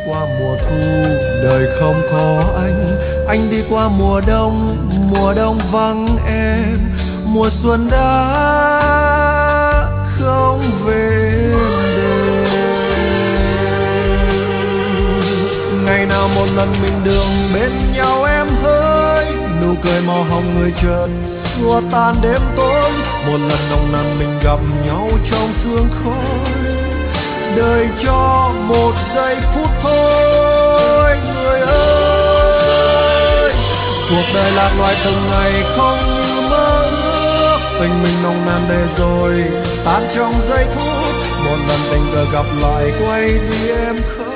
qua mùa thu đời không có anh đi qua mùa đông vắng em, mùa xuân đã không về đêm. Ngày nào một lần mình đường bên nhau em hỡi, nụ cười màu hồng người chợt xua tan đêm tối. Một lần nồng nàn mình gặp nhau trong sương khói, đời cho một giây phút thôi. Người ơi, cuộc đời lạc loài từng ngày không như mơ ước, tình mình nồng nàn để rồi tan trong giây phút. Một lần tình cờ gặp lại quay đi em không